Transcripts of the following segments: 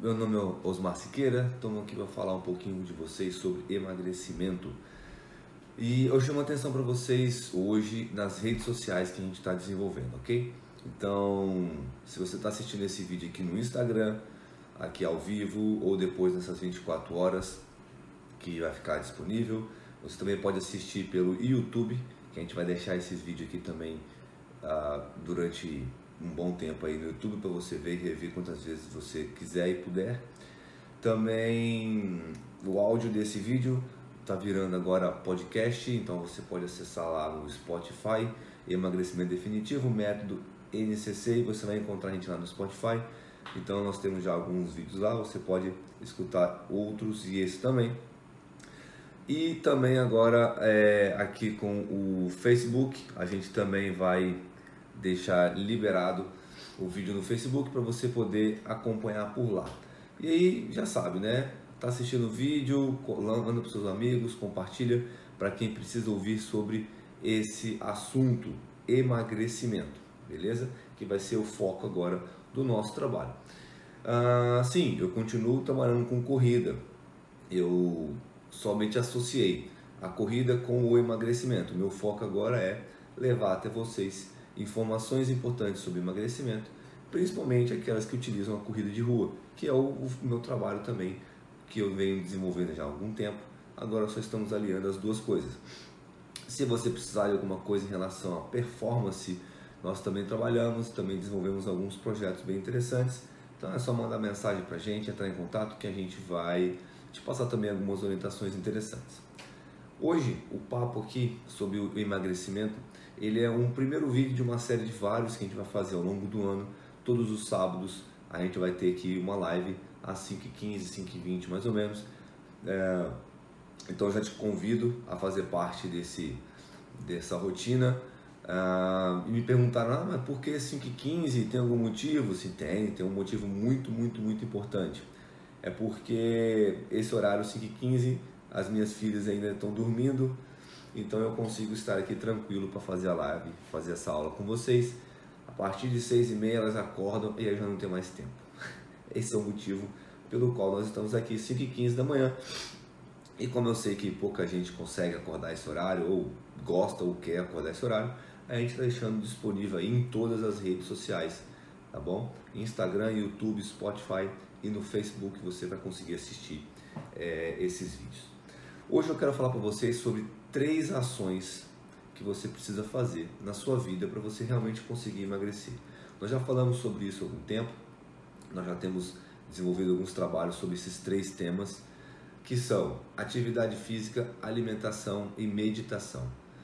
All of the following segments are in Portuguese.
Meu nome é Osmar Siqueira, estamos aqui para falar um pouquinho de vocês sobre emagrecimento. E eu chamo a atenção para vocês hoje nas redes sociais que a gente está desenvolvendo, ok? Então, se você está assistindo esse vídeo aqui no Instagram, aqui ao vivo, ou depois nessas 24 horas que vai ficar disponível, você também pode assistir pelo YouTube, que a gente vai deixar esses vídeos aqui também durante um bom tempo aí no YouTube para você ver e rever quantas vezes você quiser e puder. Também o áudio desse vídeo está virando agora podcast, então você pode acessar lá no Spotify, Emagrecimento Definitivo, método NCC, e você vai encontrar a gente lá no Spotify. Então nós temos já alguns vídeos lá, você pode escutar outros e esse também. E também agora aqui com o Facebook, a gente também vai deixar liberado o vídeo no Facebook para você poder acompanhar por lá. E aí já sabe, né? Tá assistindo o vídeo, manda para os seus amigos, compartilha para quem precisa ouvir sobre esse assunto, emagrecimento, beleza? Que vai ser o foco agora do nosso trabalho. Sim, eu continuo trabalhando com corrida. Eu somente associei a corrida com o emagrecimento. Meu foco agora é levar até vocês informações importantes sobre emagrecimento, principalmente aquelas que utilizam a corrida de rua, que é o meu trabalho também, que eu venho desenvolvendo já há algum tempo. Agora só estamos aliando as duas coisas. Se você precisar de alguma coisa em relação à performance, nós também trabalhamos, também desenvolvemos alguns projetos bem interessantes. Então é só mandar mensagem para a gente, entrar em contato, que a gente vai te passar também algumas orientações interessantes. Hoje, o papo aqui sobre o emagrecimento, ele é um primeiro vídeo de uma série de vários que a gente vai fazer ao longo do ano. Todos os sábados a gente vai ter aqui uma live às 5h15, 5h20 mais ou menos. Então eu já te convido a fazer parte dessa rotina. E me perguntaram, mas por que 5h15? Tem algum motivo? Sim, tem um motivo muito importante. É porque esse horário 5h15, as minhas filhas ainda estão dormindo, então eu consigo estar aqui tranquilo para fazer a live, fazer essa aula com vocês. A partir de 6h30 elas acordam e aí já não tem mais tempo. Esse é o motivo pelo qual nós estamos aqui 5h15 da manhã. E como eu sei que pouca gente consegue acordar esse horário, ou gosta ou quer acordar esse horário, a gente está deixando disponível aí em todas as redes sociais, tá bom? Instagram, YouTube, Spotify e no Facebook você vai conseguir assistir esses vídeos. Hoje eu quero falar para vocês sobre 3 ações que você precisa fazer na sua vida para você realmente conseguir emagrecer. Nós já falamos sobre isso há algum tempo, nós já temos desenvolvido alguns trabalhos sobre esses 3 temas, que são atividade física, alimentação e meditação.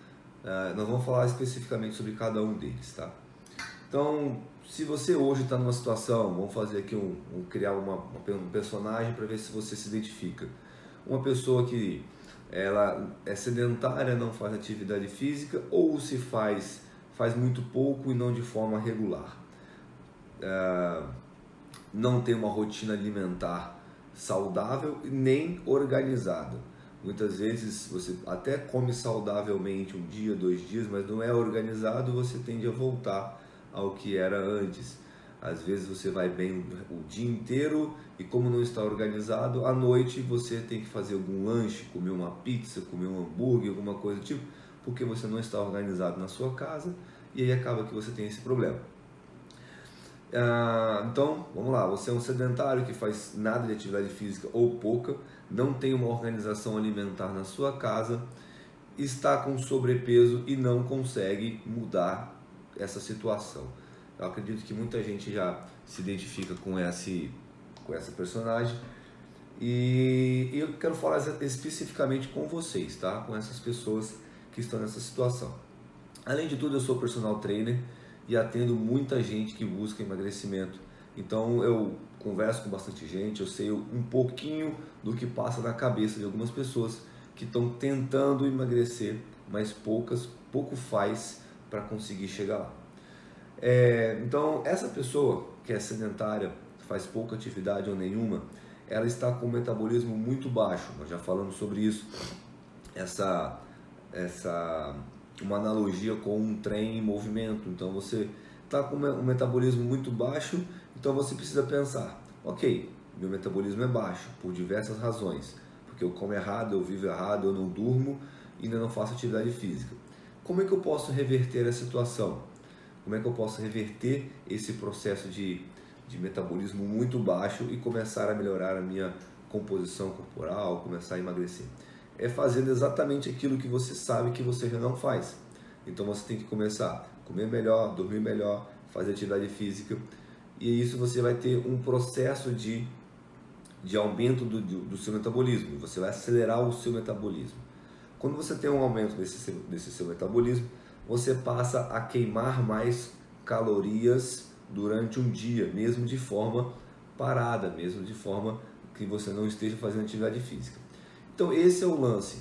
Nós vamos falar especificamente sobre cada um deles, tá? Então, se você hoje está numa situação, vamos fazer aqui criar um personagem para ver se você se identifica. Uma pessoa que ela é sedentária, não faz atividade física, ou se faz muito pouco e não de forma regular. Não tem uma rotina alimentar saudável nem organizada. Muitas vezes você até come saudavelmente um dia, 2 dias, mas não é organizado, você tende a voltar ao que era antes. Às vezes você vai bem o dia inteiro e como não está organizado, à noite você tem que fazer algum lanche, comer uma pizza, comer um hambúrguer, alguma coisa do tipo, porque você não está organizado na sua casa e aí acaba que você tem esse problema. Então, vamos lá, você é um sedentário que faz nada de atividade física ou pouca, não tem uma organização alimentar na sua casa, está com sobrepeso e não consegue mudar essa situação. Eu acredito que muita gente já se identifica com essa personagem e eu quero falar especificamente com vocês, tá? Com essas pessoas que estão nessa situação. Além de tudo, eu sou personal trainer e atendo muita gente que busca emagrecimento. Então eu converso com bastante gente, eu sei um pouquinho do que passa na cabeça de algumas pessoas que estão tentando emagrecer, mas pouco faz para conseguir chegar lá. Então essa pessoa que é sedentária, faz pouca atividade ou nenhuma, ela está com um metabolismo muito baixo. Nós já falamos sobre isso. Uma analogia com um trem em movimento. Então você está com um metabolismo muito baixo, então você precisa pensar, ok, meu metabolismo é baixo, por diversas razões. Porque eu como errado, eu vivo errado, eu não durmo e ainda não faço atividade física. Como é que eu posso reverter a situação? Como é que eu posso reverter esse processo de metabolismo muito baixo e começar a melhorar a minha composição corporal, começar a emagrecer? É fazendo exatamente aquilo que você sabe que você já não faz. Então você tem que começar a comer melhor, dormir melhor, fazer atividade física, e isso você vai ter um processo de aumento do seu metabolismo. Você vai acelerar o seu metabolismo. Quando você tem um aumento desse seu metabolismo, você passa a queimar mais calorias durante um dia, mesmo de forma parada, mesmo de forma que você não esteja fazendo atividade física. Então esse é o lance.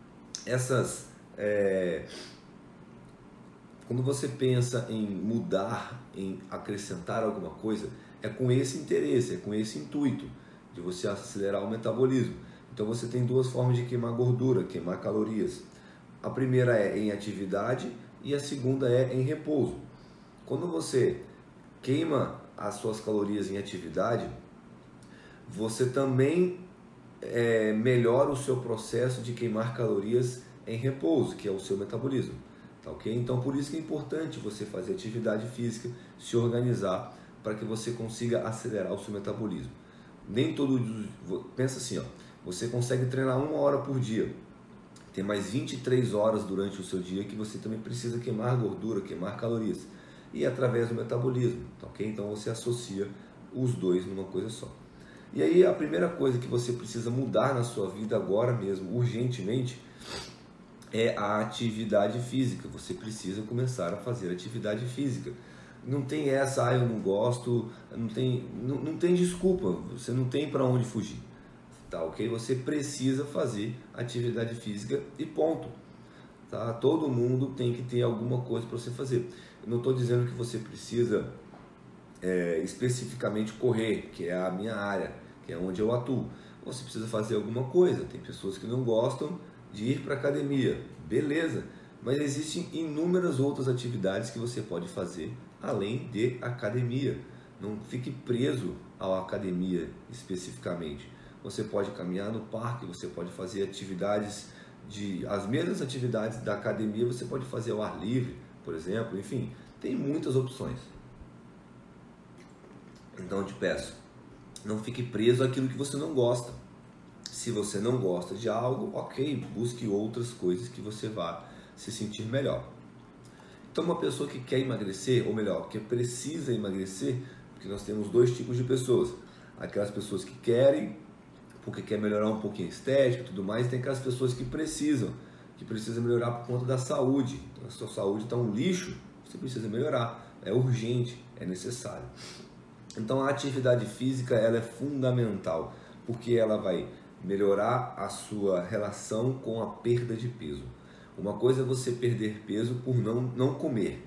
Quando você pensa em mudar, em acrescentar alguma coisa, é com esse interesse, é com esse intuito de você acelerar o metabolismo. Então você tem duas formas de queimar gordura, queimar calorias. A primeira é em atividade e a segunda é em repouso. Quando você queima as suas calorias em atividade, você também melhora o seu processo de queimar calorias em repouso, que é o seu metabolismo. Tá, ok? Então por isso que é importante você fazer atividade física, se organizar para que você consiga acelerar o seu metabolismo. Nem todo dia, pensa assim, ó, você consegue treinar 1 hora por dia, tem mais 23 horas durante o seu dia que você também precisa queimar gordura, queimar calorias, e através do metabolismo, tá, ok? Então você associa os dois numa coisa só. E aí a primeira coisa que você precisa mudar na sua vida agora mesmo, urgentemente, é a atividade física. Você precisa começar a fazer atividade física. Não tem essa, eu não gosto, não tem desculpa, você não tem para onde fugir, tá, ok? Você precisa fazer atividade física e ponto, tá? Todo mundo tem que ter alguma coisa para você fazer. Eu não estou dizendo que você precisa especificamente correr, que é a minha área, que é onde eu atuo. Você precisa fazer alguma coisa. Tem pessoas que não gostam de ir para academia, beleza, mas existem inúmeras outras atividades que você pode fazer além de academia. Não fique preso à academia especificamente. Você pode caminhar no parque, você pode fazer as mesmas atividades da academia, você pode fazer ao ar livre, por exemplo, enfim, tem muitas opções. Então eu te peço, não fique preso àquilo que você não gosta. Se você não gosta de algo, ok, busque outras coisas que você vá se sentir melhor. Então uma pessoa que quer emagrecer, ou melhor, que precisa emagrecer, porque nós temos dois tipos de pessoas. Aquelas pessoas que querem, porque quer melhorar um pouquinho a estética e tudo mais, e tem aquelas pessoas que precisam melhorar por conta da saúde. Então a sua saúde está um lixo, você precisa melhorar, é urgente, é necessário. Então a atividade física ela é fundamental, porque ela vai melhorar a sua relação com a perda de peso. Uma coisa é você perder peso por não comer,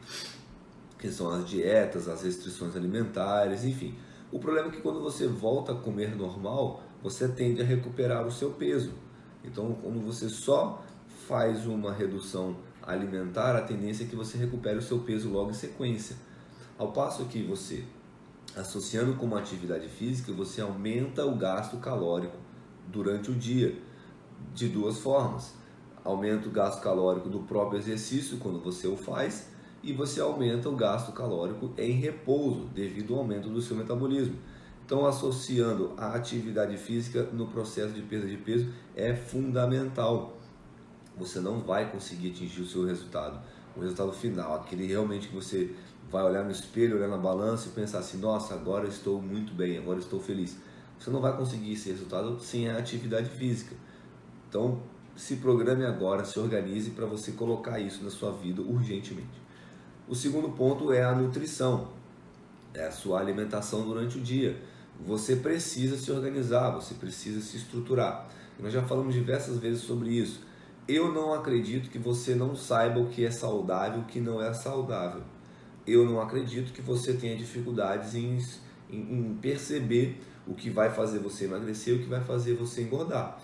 que são as dietas, as restrições alimentares, enfim. O problema é que quando você volta a comer normal, você tende a recuperar o seu peso. Então, quando você só faz uma redução alimentar, a tendência é que você recupere o seu peso logo em sequência. Ao passo que você, associando com uma atividade física, você aumenta o gasto calórico durante o dia de duas formas. Aumenta o gasto calórico do próprio exercício quando você o faz e você aumenta o gasto calórico em repouso devido ao aumento do seu metabolismo. Então, associando a atividade física no processo de perda de peso é fundamental. Você não vai conseguir atingir o seu resultado, o resultado final, aquele realmente que você vai olhar no espelho, olhar na balança e pensar assim, nossa, agora eu estou muito bem, agora eu estou feliz. Você não vai conseguir esse resultado sem a atividade física. Então, se programe agora, se organize para você colocar isso na sua vida urgentemente. O segundo ponto é a nutrição, é a sua alimentação durante o dia. Você precisa se organizar, você precisa se estruturar. Nós já falamos diversas vezes sobre isso. Eu não acredito que você não saiba o que é saudável e o que não é saudável. Eu não acredito que você tenha dificuldades em perceber o que vai fazer você emagrecer e o que vai fazer você engordar.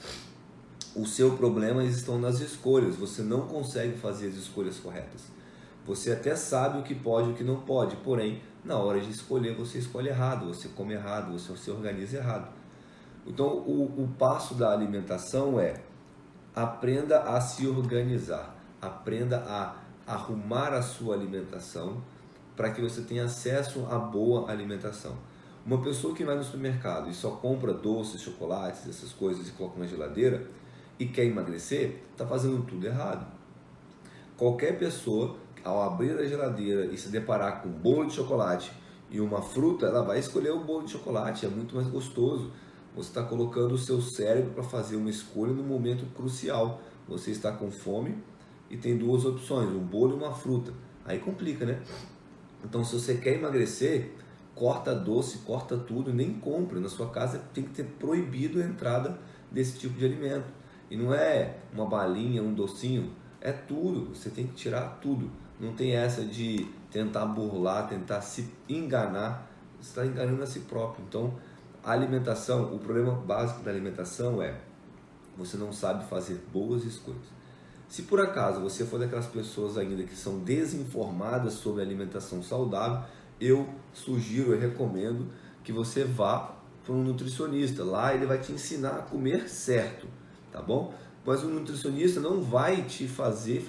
O seu problema estão nas escolhas, você não consegue fazer as escolhas corretas. Você até sabe o que pode e o que não pode, porém, na hora de escolher, você escolhe errado, você come errado, você se organiza errado. Então, o passo da alimentação é: aprenda a se organizar, aprenda a arrumar a sua alimentação para que você tenha acesso a boa alimentação. Uma pessoa que vai no supermercado e só compra doces, chocolates, essas coisas e coloca na geladeira e quer emagrecer, está fazendo tudo errado. Qualquer pessoa, ao abrir a geladeira e se deparar com um bolo de chocolate e uma fruta, ela vai escolher o bolo de chocolate, é muito mais gostoso. Você está colocando o seu cérebro para fazer uma escolha no momento crucial. Você está com fome e tem duas opções, um bolo e uma fruta. Aí complica, né? Então, se você quer emagrecer, corta doce, corta tudo, nem compra. Na sua casa tem que ter proibido a entrada desse tipo de alimento. E não é uma balinha, um docinho, é tudo. Você tem que tirar tudo. Não tem essa de tentar burlar, tentar se enganar. Você está enganando a si próprio. Então, a alimentação, o problema básico da alimentação é: você não sabe fazer boas escolhas. Se por acaso você for daquelas pessoas ainda que são desinformadas sobre alimentação saudável, eu sugiro, eu recomendo que você vá para um nutricionista. Lá ele vai te ensinar a comer certo, tá bom? Mas o nutricionista não vai te fazer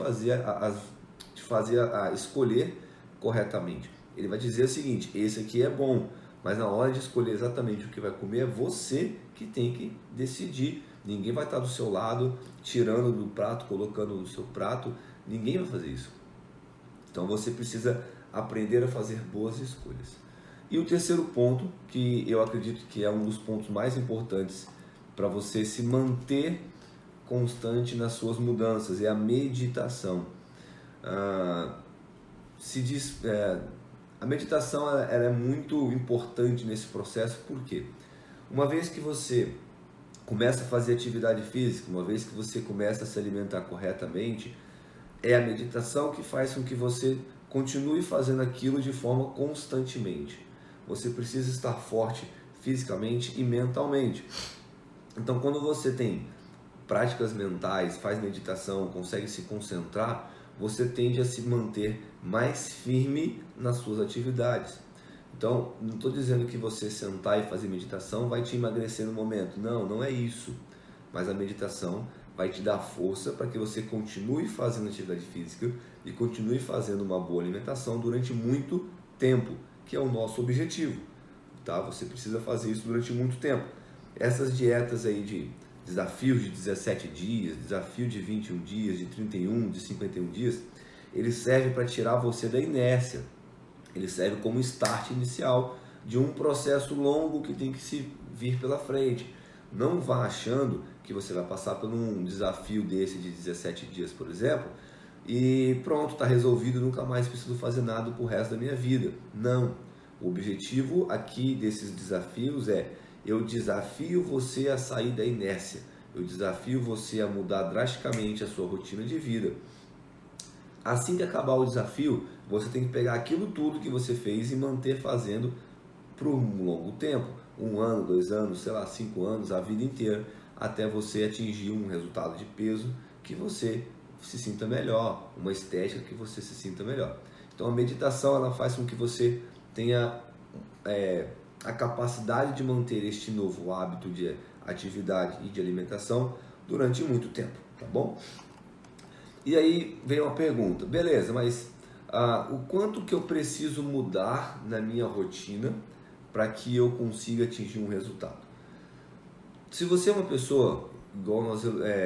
a escolher corretamente. Ele vai dizer o seguinte: esse aqui é bom, mas na hora de escolher exatamente o que vai comer, é você que tem que decidir. Ninguém vai estar do seu lado, tirando do prato, colocando no seu prato. Ninguém vai fazer isso. Então você precisa aprender a fazer boas escolhas. E o terceiro ponto, que eu acredito que é um dos pontos mais importantes para você se manter constante nas suas mudanças, é a meditação. A meditação ela é muito importante nesse processo, porque uma vez que você começa a fazer atividade física, uma vez que você começa a se alimentar corretamente, é a meditação que faz com que você continue fazendo aquilo de forma constantemente. Você precisa estar forte fisicamente e mentalmente. Então, quando você tem práticas mentais, faz meditação, consegue se concentrar, você tende a se manter mais firme nas suas atividades. Então, não estou dizendo que você sentar e fazer meditação vai te emagrecer no momento. Não, não é isso. Mas a meditação vai te dar força para que você continue fazendo atividade física e continue fazendo uma boa alimentação durante muito tempo, que é o nosso objetivo. Tá? Você precisa fazer isso durante muito tempo. Essas dietas aí de desafios de 17 dias, desafio de 21 dias, de 31, de 51 dias, eles servem para tirar você da inércia. Ele serve como start inicial de um processo longo que tem que se vir pela frente. Não vá achando que você vai passar por um desafio desse de 17 dias, por exemplo, e pronto, está resolvido, nunca mais preciso fazer nada pro resto da minha vida. Não. O objetivo aqui desses desafios é: eu desafio você a sair da inércia. Eu desafio você a mudar drasticamente a sua rotina de vida. Assim que acabar o desafio, você tem que pegar aquilo tudo que você fez e manter fazendo por um longo tempo, 1 ano, 2 anos, sei lá, 5 anos, a vida inteira, até você atingir um resultado de peso que você se sinta melhor, uma estética que você se sinta melhor. Então a meditação ela faz com que você tenha a capacidade de manter este novo hábito de atividade e de alimentação durante muito tempo, tá bom? E aí vem uma pergunta: beleza, mas o quanto que eu preciso mudar na minha rotina para que eu consiga atingir um resultado? Se você é uma pessoa, igual nós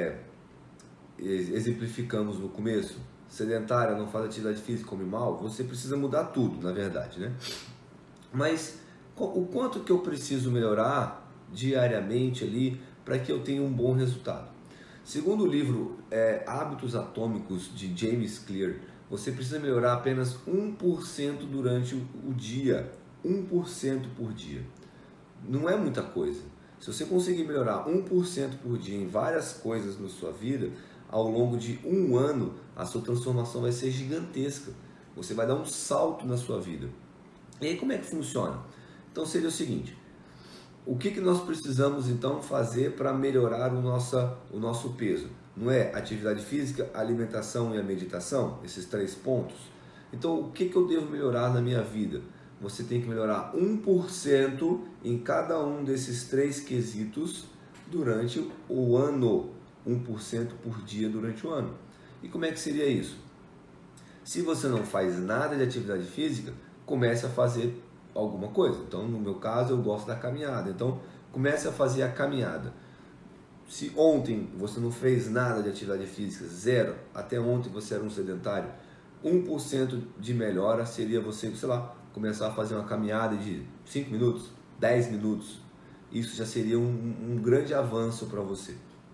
exemplificamos no começo, sedentária, não faz atividade física, come mal, você precisa mudar tudo, na verdade, né? Mas o quanto que eu preciso melhorar diariamente ali para que eu tenha um bom resultado? Segundo o livro Hábitos Atômicos de James Clear, você precisa melhorar apenas 1% durante o dia. 1% por dia. Não é muita coisa. Se você conseguir melhorar 1% por dia em várias coisas na sua vida, ao longo de 1 ano, a sua transformação vai ser gigantesca. Você vai dar um salto na sua vida. E aí como é que funciona? Então seria o seguinte: o que nós precisamos então fazer para melhorar o nosso peso? Não é atividade física, alimentação e a meditação? Esses 3 pontos? Então o que eu devo melhorar na minha vida? você tem que melhorar 1% em cada um desses 3 quesitos durante o ano. 1% por dia durante o ano. E como é que seria isso? Se você não faz nada de atividade física, comece a fazer alguma coisa. Então, no meu caso, eu gosto da caminhada. Então, comece a fazer a caminhada. Se ontem você não fez nada de atividade física, zero, até ontem você era um sedentário, 1% de melhora seria você, sei lá, começar a fazer uma caminhada de 5 minutos, 10 minutos. Isso já seria um grande avanço para você.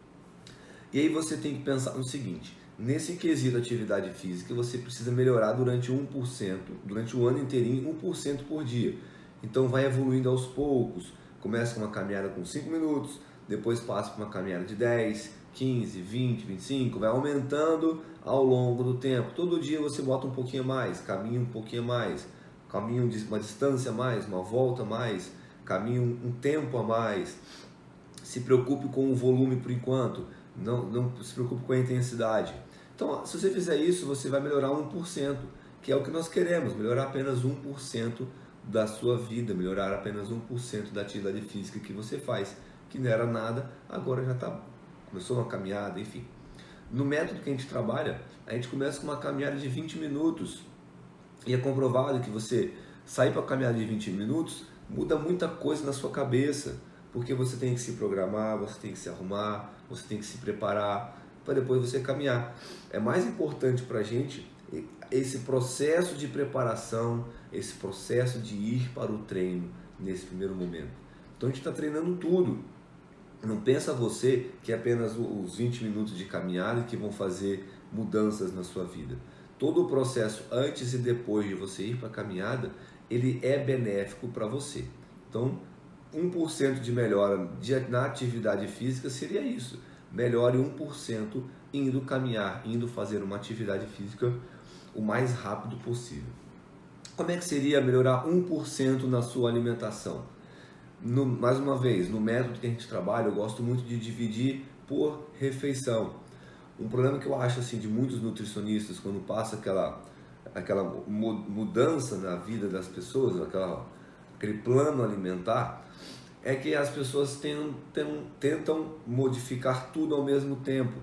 E aí você tem que pensar no seguinte, nesse quesito atividade física, você precisa melhorar durante 1%, durante o ano inteirinho, 1% por dia. Então vai evoluindo aos poucos, começa com uma caminhada com 5 minutos, depois passa para uma caminhada de 10, 15, 20, 25, vai aumentando ao longo do tempo. Todo dia você bota um pouquinho mais, caminha um pouquinho mais, caminha uma distância a mais, uma volta a mais, caminha um tempo a mais. Se preocupe com o volume por enquanto, não se preocupe com a intensidade. Então, se você fizer isso, você vai melhorar 1%, que é o que nós queremos, melhorar apenas 1% da sua vida, melhorar apenas 1% da atividade física que você faz, que não era nada, agora já começou uma caminhada, enfim. No método que a gente trabalha, a gente começa com uma caminhada de 20 minutos, e é comprovado que você sair para a caminhada de 20 minutos, muda muita coisa na sua cabeça, porque você tem que se programar, você tem que se arrumar, você tem que se preparar para depois você caminhar. É mais importante para a gente esse processo de preparação, esse processo de ir para o treino nesse primeiro momento. Então a gente está treinando tudo. Não pensa você que é apenas os 20 minutos de caminhada que vão fazer mudanças na sua vida. Todo o processo antes e depois de você ir para a caminhada, ele é benéfico para você. Então, 1% de melhora na atividade física seria isso. Melhore 1% indo caminhar, indo fazer uma atividade física o mais rápido possível. Como é que seria melhorar 1% na sua alimentação? Mais uma vez, no método que a gente trabalha, eu gosto muito de dividir por refeição. Um problema que eu acho assim, de muitos nutricionistas, quando passa aquela mudança na vida das pessoas, aquele plano alimentar, é que as pessoas tentam modificar tudo ao mesmo tempo.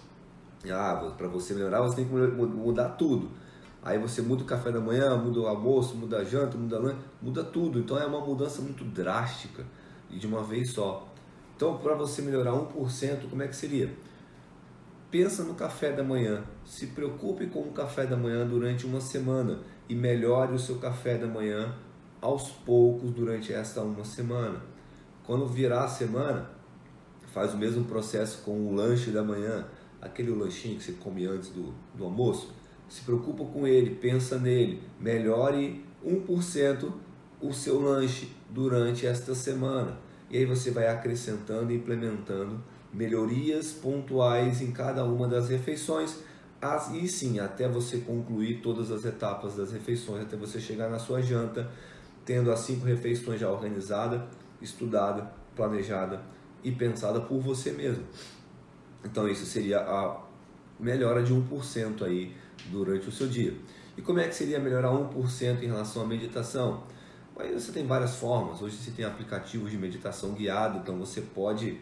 Para você melhorar, você tem que mudar tudo. Aí você muda o café da manhã, muda o almoço, muda a janta, muda a lanche, muda tudo. Então é uma mudança muito drástica e de uma vez só. Então, para você melhorar 1%, como é que seria? Pensa no café da manhã. Se preocupe com o café da manhã durante uma semana e melhore o seu café da manhã aos poucos durante essa uma semana. Quando virar a semana, faz o mesmo processo com o lanche da manhã, aquele lanchinho que você come antes do almoço. Se preocupa com ele, pensa nele, melhore 1% o seu lanche durante esta semana. E aí você vai acrescentando e implementando melhorias pontuais em cada uma das refeições, e sim, até você concluir todas as etapas das refeições, até você chegar na sua janta, tendo as 5 refeições já organizadas, estudada, planejada e pensada por você mesmo. Então isso seria a melhora de 1% aí durante o seu dia. E como é que seria melhorar 1% em relação à meditação? Aí você tem várias formas. Hoje você tem aplicativos de meditação guiada, então você pode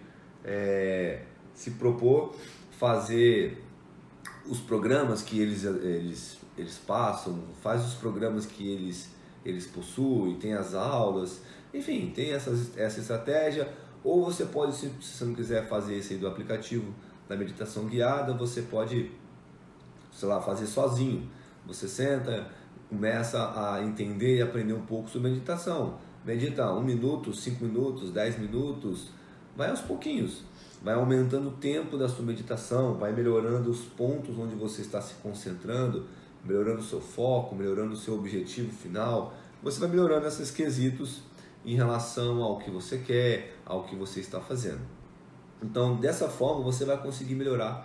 se propor fazer os programas que eles passam, faz os programas que eles possuem, tem as aulas, enfim, tem essa estratégia. Ou você pode, se você não quiser fazer esse aí do aplicativo da meditação guiada, você pode, sei lá, fazer sozinho. Você senta, começa a entender e aprender um pouco sobre meditação. Medita 1 minuto, 5 minutos, 10 minutos, vai aos pouquinhos. Vai aumentando o tempo da sua meditação, vai melhorando os pontos onde você está se concentrando, melhorando o seu foco, melhorando o seu objetivo final. Você vai melhorando esses quesitos em relação ao que você quer, ao que você está fazendo. Então, dessa forma, você vai conseguir melhorar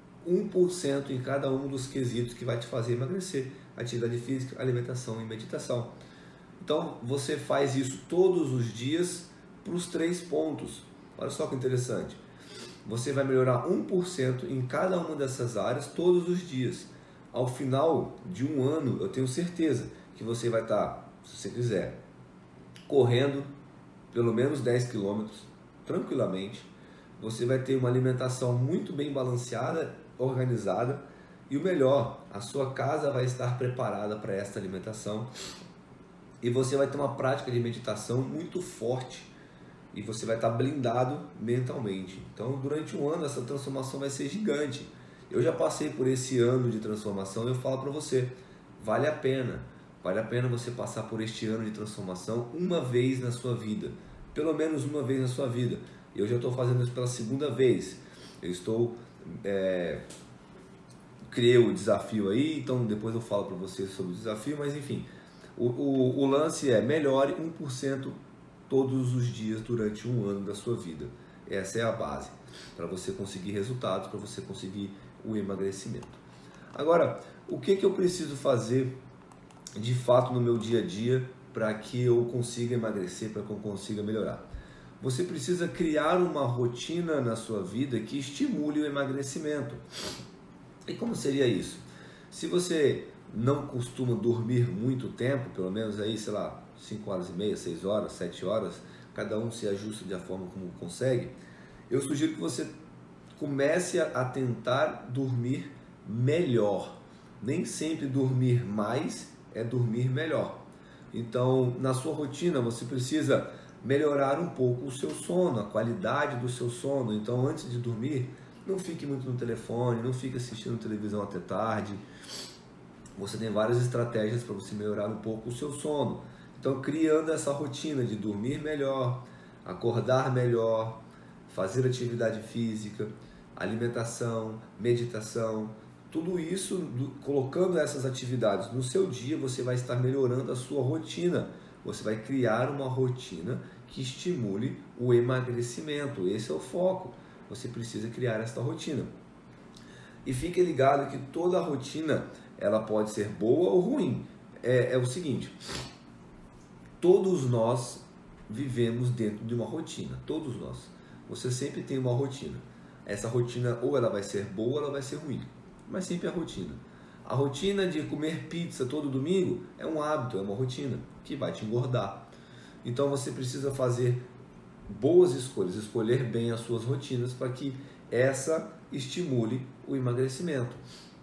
1% em cada um dos quesitos que vai te fazer emagrecer: atividade física, alimentação e meditação. Então, você faz isso todos os dias para os 3 pontos. Olha só que interessante. Você vai melhorar 1% em cada uma dessas áreas todos os dias. Ao final de um ano, eu tenho certeza que você vai estar se você quiser, correndo pelo menos 10 quilômetros, tranquilamente, você vai ter uma alimentação muito bem balanceada, organizada, e o melhor, a sua casa vai estar preparada para esta alimentação e você vai ter uma prática de meditação muito forte e você vai estar blindado mentalmente. Então, durante um ano, essa transformação vai ser gigante. Eu já passei por esse ano de transformação e eu falo para você, vale a pena você passar por este ano de transformação uma vez na sua vida, pelo menos uma vez na sua vida. Eu já estou fazendo isso pela segunda vez. Eu criei o desafio aí, então depois eu falo para vocês sobre o desafio, mas enfim, o lance é melhore 1% todos os dias durante um ano da sua vida. Essa é a base para você conseguir resultados, para você conseguir o emagrecimento. Agora, o que eu preciso fazer de fato no meu dia a dia para que eu consiga emagrecer, para que eu consiga melhorar? Você precisa criar uma rotina na sua vida que estimule o emagrecimento. E como seria isso? Se você não costuma dormir muito tempo, pelo menos aí, 5 horas e meia, 6 horas, 7 horas, cada um se ajusta da forma como consegue, eu sugiro que você comece a tentar dormir melhor. Nem sempre dormir mais é dormir melhor. Então, na sua rotina, você precisa melhorar um pouco o seu sono, a qualidade do seu sono. Então, antes de dormir, não fique muito no telefone, não fique assistindo televisão até tarde. Você tem várias estratégias para você melhorar um pouco o seu sono. Então, criando essa rotina de dormir melhor, acordar melhor, fazer atividade física, alimentação, meditação, tudo isso, colocando essas atividades no seu dia, você vai estar melhorando a sua rotina. Você vai criar uma rotina que estimule o emagrecimento. Esse é o foco. Você precisa criar esta rotina. E fique ligado que toda rotina, ela pode ser boa ou ruim. É o seguinte, todos nós vivemos dentro de uma rotina, todos nós. Você sempre tem uma rotina. Essa rotina ou ela vai ser boa ou ela vai ser ruim, mas sempre a rotina. A rotina de comer pizza todo domingo é um hábito, é uma rotina que vai te engordar. Então você precisa fazer boas escolhas, escolher bem as suas rotinas para que essa estimule o emagrecimento.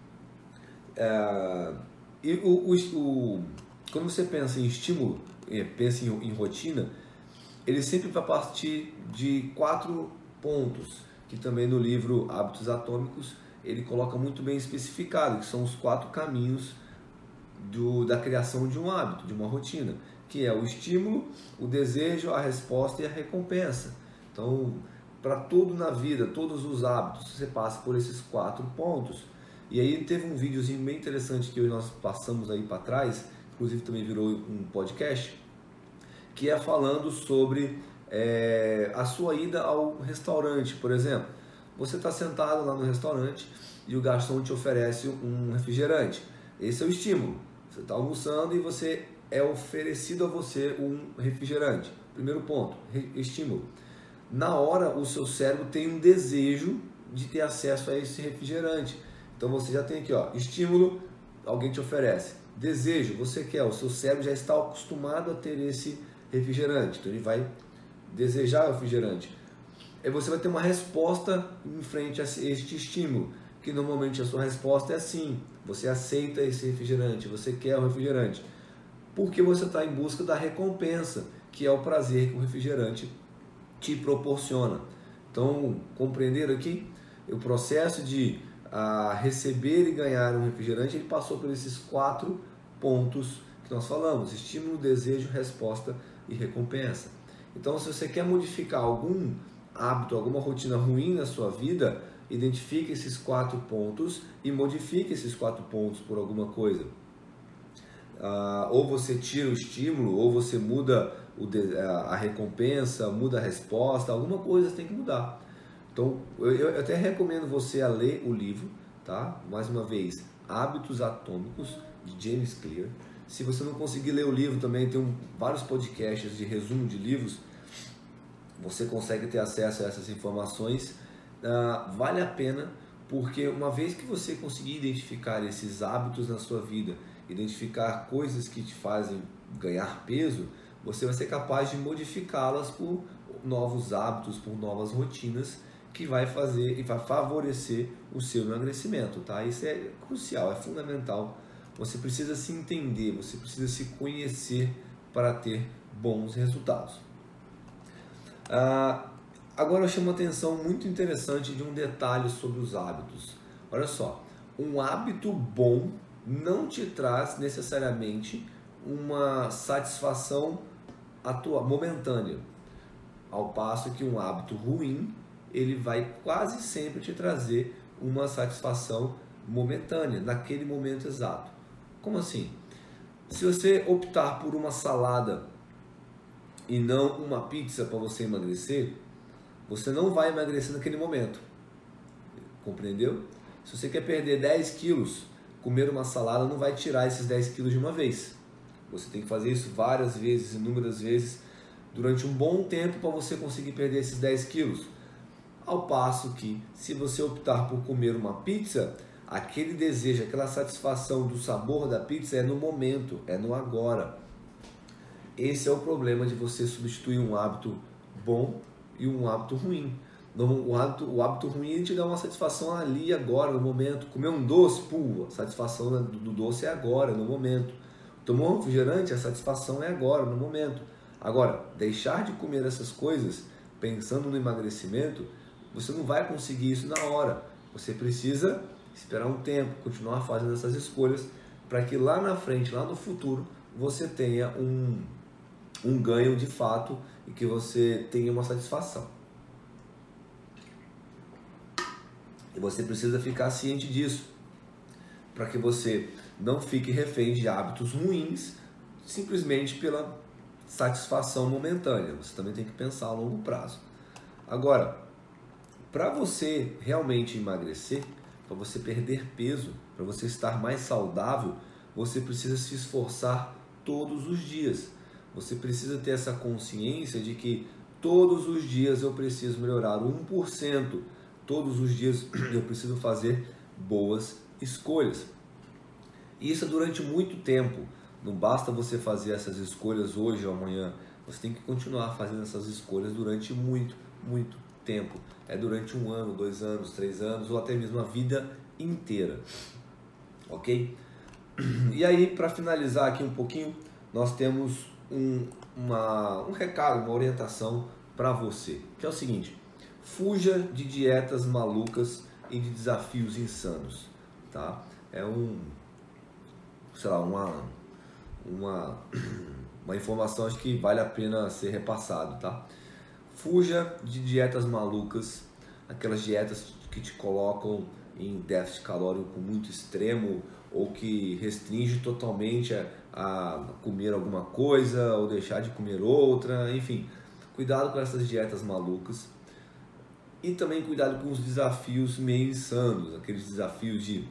Quando você pensa em estímulo, pensa em rotina, ele sempre vai partir de 4 pontos, que também no livro Hábitos Atômicos ele coloca muito bem especificado, que são os 4 caminhos da criação de um hábito, de uma rotina, que é o estímulo, o desejo, a resposta e a recompensa. Então, para tudo na vida, todos os hábitos, você passa por esses 4 pontos. E aí teve um videozinho bem interessante que nós passamos aí para trás, inclusive também virou um podcast, que é falando sobre a sua ida ao restaurante, por exemplo. Você está sentado lá no restaurante e o garçom te oferece um refrigerante. Esse é o estímulo. Você está almoçando e você é oferecido a você um refrigerante. Primeiro ponto, estímulo. Na hora, o seu cérebro tem um desejo de ter acesso a esse refrigerante. Então você já tem aqui, estímulo, alguém te oferece. Desejo, você quer, o seu cérebro já está acostumado a ter esse refrigerante. Então ele vai desejar o refrigerante. Aí você vai ter uma resposta em frente a este estímulo, que normalmente a sua resposta é sim, você aceita esse refrigerante, você quer o refrigerante, porque você está em busca da recompensa, que é o prazer que o refrigerante te proporciona. Então, compreender aqui, o processo de receber e ganhar um refrigerante, ele passou por esses 4 pontos que nós falamos: estímulo, desejo, resposta e recompensa. Então, se você quer modificar algum hábito, alguma rotina ruim na sua vida, identifique esses 4 pontos e modifique esses 4 pontos por alguma coisa. Ou você tira o estímulo, ou você muda a recompensa, muda a resposta, alguma coisa tem que mudar. Então, eu até recomendo você a ler o livro, tá? Mais uma vez, Hábitos Atômicos, de James Clear. Se você não conseguir ler o livro, também tem vários podcasts de resumo de livros. Você consegue ter acesso a essas informações. Vale a pena, porque uma vez que você conseguir identificar esses hábitos na sua vida identificar coisas que te fazem ganhar peso, você vai ser capaz de modificá-las por novos hábitos, por novas rotinas que vai fazer e vai favorecer o seu emagrecimento, tá? Isso é crucial, é fundamental. Você precisa se entender, você precisa se conhecer para ter bons resultados. Agora eu chamo a atenção muito interessante de um detalhe sobre os hábitos. Olha só, um hábito bom não te traz necessariamente uma satisfação momentânea, ao passo que um hábito ruim, ele vai quase sempre te trazer uma satisfação momentânea, naquele momento exato. Como assim? Se você optar por uma salada e não uma pizza para você emagrecer, você não vai emagrecer naquele momento. Compreendeu? Se você quer perder 10 quilos, comer uma salada não vai tirar esses 10 quilos de uma vez. Você tem que fazer isso várias vezes, inúmeras vezes, durante um bom tempo para você conseguir perder esses 10 quilos. Ao passo que, se você optar por comer uma pizza, aquele desejo, aquela satisfação do sabor da pizza é no momento, é no agora. Esse é o problema de você substituir um hábito bom e um hábito ruim. O hábito ruim te dá uma satisfação ali, agora, no momento. Comer um doce, a satisfação do doce é agora, no momento. Tomar um refrigerante, a satisfação é agora, no momento. Agora, deixar de comer essas coisas, pensando no emagrecimento, você não vai conseguir isso na hora. Você precisa esperar um tempo, continuar fazendo essas escolhas, para que lá na frente, lá no futuro, você tenha um ganho de fato e que você tenha uma satisfação. E você precisa ficar ciente disso, para que você não fique refém de hábitos ruins, simplesmente pela satisfação momentânea. Você também tem que pensar a longo prazo. Agora, para você realmente emagrecer, para você perder peso, para você estar mais saudável, você precisa se esforçar todos os dias. Você precisa ter essa consciência de que todos os dias eu preciso melhorar 1%. Todos os dias eu preciso fazer boas escolhas. E isso é durante muito tempo. Não basta você fazer essas escolhas hoje ou amanhã. Você tem que continuar fazendo essas escolhas durante muito, muito tempo. É durante 1 ano, 2 anos, 3 anos ou até mesmo a vida inteira. Ok? E aí, para finalizar aqui um pouquinho, nós temos um recado, uma orientação para você, que é o seguinte: fuja de dietas malucas e de desafios insanos, tá? É uma informação acho que vale a pena ser repassado, tá? Fuja de dietas malucas, aquelas dietas que te colocam em déficit calórico muito extremo ou que restringe totalmente a comer alguma coisa ou deixar de comer outra, enfim. Cuidado com essas dietas malucas e também cuidado com os desafios meio insanos, aqueles desafios de,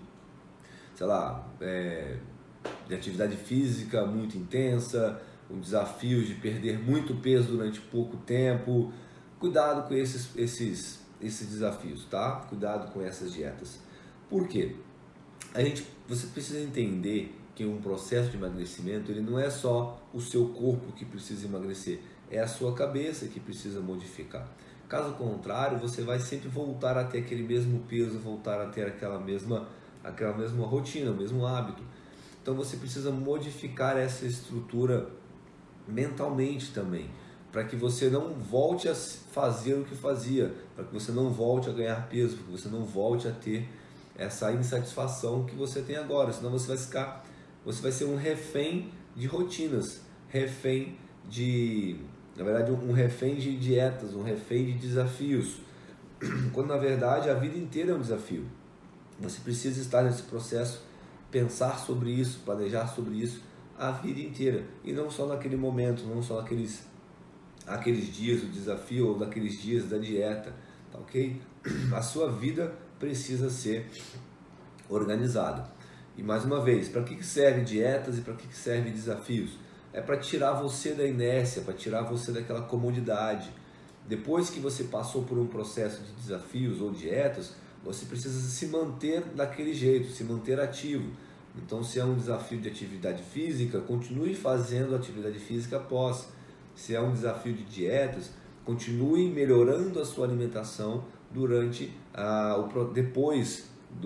de atividade física muito intensa, o desafio de perder muito peso durante pouco tempo. Cuidado com esses desafios, tá? Cuidado com essas dietas. Por quê? Você precisa entender que um processo de emagrecimento, ele não é só o seu corpo que precisa emagrecer, é a sua cabeça que precisa modificar. Caso contrário, você vai sempre voltar a ter aquele mesmo peso, voltar a ter aquela mesma rotina, o mesmo hábito. Então você precisa modificar essa estrutura mentalmente também, para que você não volte a fazer o que fazia, para que você não volte a ganhar peso, para que você não volte a ter essa insatisfação que você tem agora. Senão você vai ser um refém de rotinas, um refém de dietas, um refém de desafios, quando na verdade a vida inteira é um desafio. Você precisa estar nesse processo, pensar sobre isso, planejar sobre isso a vida inteira, e não só naquele momento, não só aqueles dias do desafio ou naqueles dias da dieta, tá ok? A sua vida precisa ser organizada. E mais uma vez, para que servem dietas e para que servem desafios? É para tirar você da inércia, para tirar você daquela comodidade. Depois que você passou por um processo de desafios ou dietas, você precisa se manter daquele jeito, se manter ativo. Então, se é um desafio de atividade física, continue fazendo atividade física após. Se é um desafio de dietas, continue melhorando a sua alimentação durante depois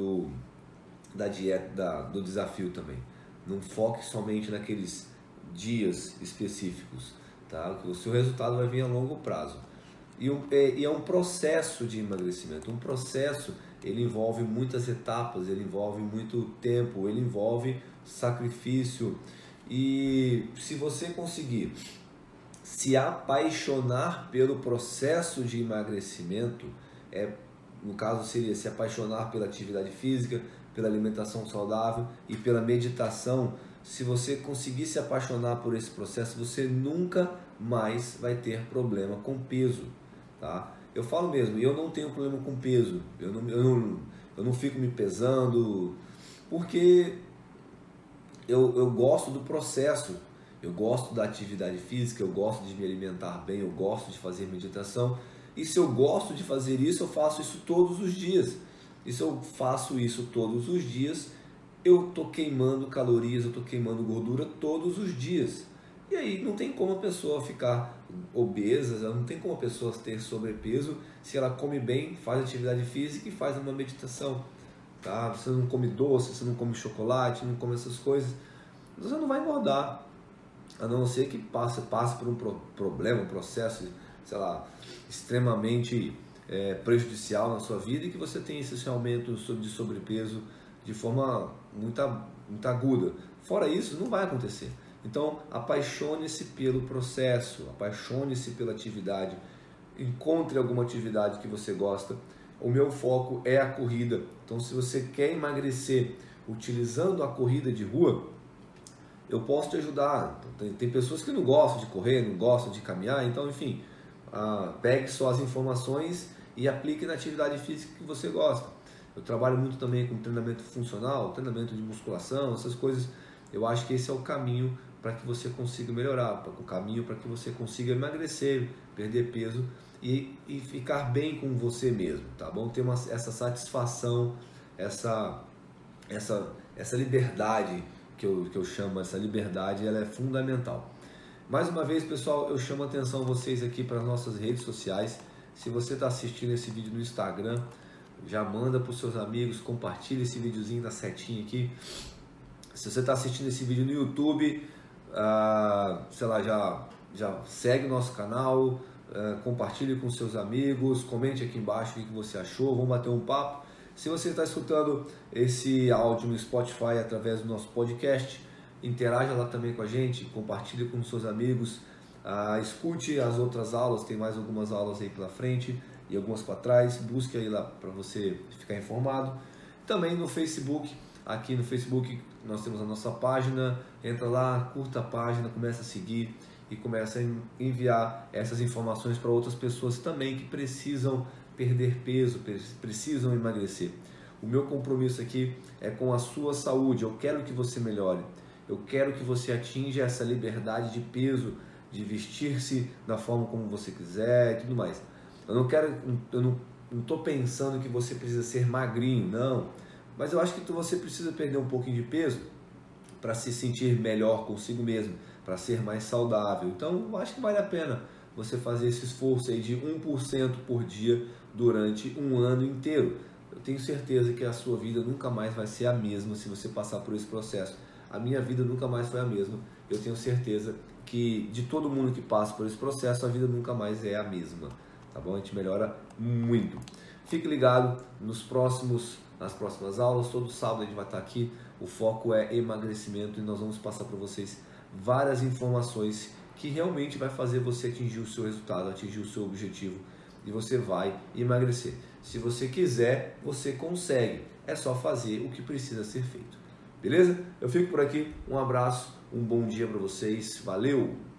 da dieta, do desafio também. Não foque somente naqueles dias específicos, tá? O seu resultado vai vir a longo prazo. E é um processo de emagrecimento. Um processo, ele envolve muitas etapas, ele envolve muito tempo, ele envolve sacrifício. E se você conseguir se apaixonar pelo processo de emagrecimento, no caso seria se apaixonar pela atividade física, pela alimentação saudável e pela meditação. Se você conseguir se apaixonar por esse processo, você nunca mais vai ter problema com peso, tá? Eu falo mesmo, eu não tenho problema com peso, eu não fico me pesando, porque eu gosto do processo, eu gosto da atividade física, eu gosto de me alimentar bem, eu gosto de fazer meditação. E se eu gosto de fazer isso, eu faço isso todos os dias. E se eu faço isso todos os dias, eu estou queimando calorias, eu estou queimando gordura todos os dias. E aí não tem como a pessoa ficar obesa, não tem como a pessoa ter sobrepeso se ela come bem, faz atividade física e faz uma meditação. Tá? Você não come doce, você não come chocolate, não come essas coisas, você não vai engordar. A não ser que passe por um problema, um processo, sei lá, extremamente prejudicial na sua vida e que você tenha esse aumento de sobrepeso de forma muito aguda. Fora isso, não vai acontecer. Então, apaixone-se pelo processo, apaixone-se pela atividade, encontre alguma atividade que você gosta. O meu foco é a corrida. Então, se você quer emagrecer utilizando a corrida de rua, eu posso te ajudar. Tem pessoas que não gostam de correr, não gostam de caminhar, então, enfim, pegue só as informações e aplique na atividade física que você gosta. Eu trabalho muito também com treinamento funcional, treinamento de musculação, essas coisas. Eu acho que esse é o caminho para que você consiga melhorar, o caminho para que você consiga emagrecer, perder peso e ficar bem com você mesmo, tá bom? Ter essa satisfação, essa liberdade que eu chamo, essa liberdade, ela é fundamental. Mais uma vez, pessoal, eu chamo a atenção vocês aqui para as nossas redes sociais. Se você está assistindo esse vídeo no Instagram, já manda para os seus amigos, compartilha esse videozinho da setinha aqui. Se você está assistindo esse vídeo no YouTube, sei lá, já segue o nosso canal, compartilhe com seus amigos, comente aqui embaixo o que você achou, vamos bater um papo. Se você está escutando esse áudio no Spotify através do nosso podcast, interaja lá também com a gente, compartilhe com seus amigos, escute as outras aulas, tem mais algumas aulas aí pela frente e algumas para trás, busque aí lá para você ficar informado. Também no Facebook, aqui no Facebook nós temos a nossa página, entra lá, curta a página, começa a seguir e começa a enviar essas informações para outras pessoas também que precisam perder peso, precisam emagrecer. O meu compromisso aqui é com a sua saúde. Eu quero que você melhore. Eu quero que você atinja essa liberdade de peso, de vestir-se da forma como você quiser e tudo mais. Eu não estou pensando que você precisa ser magrinho, não. Mas eu acho que você precisa perder um pouquinho de peso para se sentir melhor consigo mesmo, para ser mais saudável. Então, eu acho que vale a pena você fazer esse esforço aí de 1% por dia durante um ano inteiro. Eu tenho certeza que a sua vida nunca mais vai ser a mesma se você passar por esse processo. A minha vida nunca mais foi a mesma. Eu tenho certeza que de todo mundo que passa por esse processo, a vida nunca mais é a mesma. Tá bom? A gente melhora muito. Fique ligado nas próximas aulas. Todo sábado a gente vai estar aqui. O foco é emagrecimento e nós vamos passar para vocês várias informações que realmente vai fazer você atingir o seu resultado, atingir o seu objetivo e você vai emagrecer. Se você quiser, você consegue. É só fazer o que precisa ser feito. Beleza? Eu fico por aqui. Um abraço, um bom dia para vocês. Valeu!